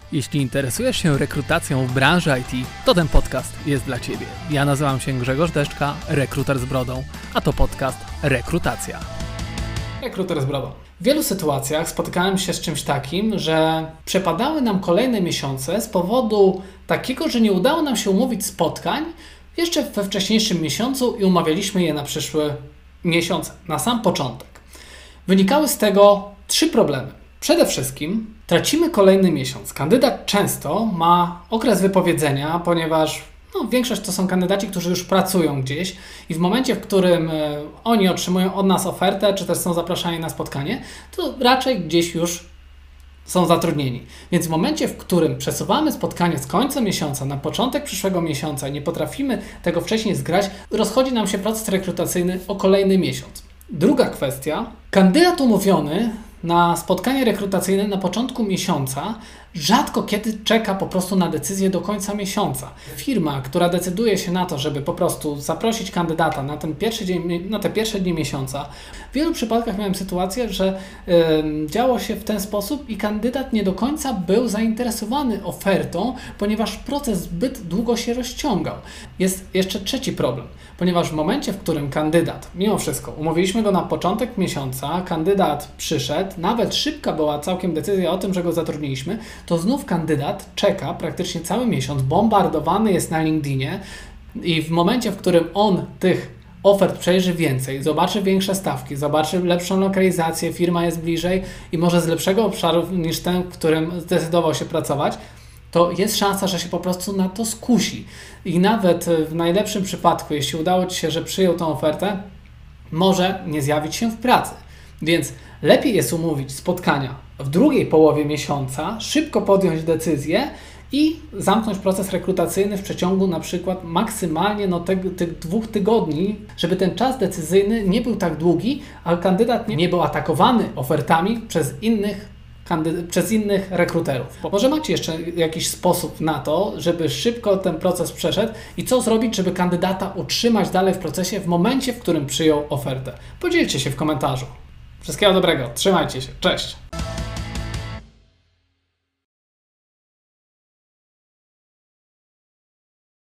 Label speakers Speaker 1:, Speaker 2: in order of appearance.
Speaker 1: Jeśli interesujesz się rekrutacją w branży IT, to ten podcast jest dla Ciebie. Ja nazywam się Grzegorz Deszczka, rekruter z brodą, a to podcast Rekrutacja. Rekruter z brodą. W wielu sytuacjach spotykałem się z czymś takim, że przepadały nam kolejne miesiące z powodu takiego, że nie udało nam się umówić spotkań jeszcze we wcześniejszym miesiącu i umawialiśmy je na przyszły miesiąc, na sam początek. Wynikały z tego 3 problemy. Przede wszystkim tracimy kolejny miesiąc. Kandydat często ma okres wypowiedzenia, ponieważ większość to są kandydaci, którzy już pracują gdzieś i w momencie, w którym oni otrzymują od nas ofertę, czy też są zapraszani na spotkanie, to raczej gdzieś już są zatrudnieni. Więc w momencie, w którym przesuwamy spotkanie z końca miesiąca na początek przyszłego miesiąca i nie potrafimy tego wcześniej zgrać, rozchodzi nam się proces rekrutacyjny o kolejny miesiąc. Druga kwestia. Kandydat umówiony na spotkanie rekrutacyjne na początku miesiąca rzadko kiedy czeka po prostu na decyzję do końca miesiąca. Firma, która decyduje się na to, żeby po prostu zaprosić kandydata na ten pierwszy dzień, na te pierwsze dni miesiąca, w wielu przypadkach miałem sytuację, że działo się w ten sposób i kandydat nie do końca był zainteresowany ofertą, ponieważ proces zbyt długo się rozciągał. Jest jeszcze trzeci problem, ponieważ w momencie, w którym kandydat, mimo wszystko, umówiliśmy go na początek miesiąca, kandydat przyszedł, nawet szybka była całkiem decyzja o tym, że go zatrudniliśmy, to znów kandydat czeka praktycznie cały miesiąc, bombardowany jest na LinkedInie i w momencie, w którym on tych ofert przejrzy więcej, zobaczy większe stawki, zobaczy lepszą lokalizację, firma jest bliżej i może z lepszego obszaru niż ten, w którym zdecydował się pracować, to jest szansa, że się po prostu na to skusi. I nawet w najlepszym przypadku, jeśli udało Ci się, że przyjął tę ofertę, może nie zjawić się w pracy. Więc lepiej jest umówić spotkania w drugiej połowie miesiąca, szybko podjąć decyzję i zamknąć proces rekrutacyjny w przeciągu na przykład maksymalnie tych 2 tygodni, żeby ten czas decyzyjny nie był tak długi, a kandydat nie był atakowany ofertami przez innych rekruterów. Może macie jeszcze jakiś sposób na to, żeby szybko ten proces przeszedł i co zrobić, żeby kandydata utrzymać dalej w procesie w momencie, w którym przyjął ofertę? Podzielcie się w komentarzu. Wszystkiego dobrego, trzymajcie się, cześć!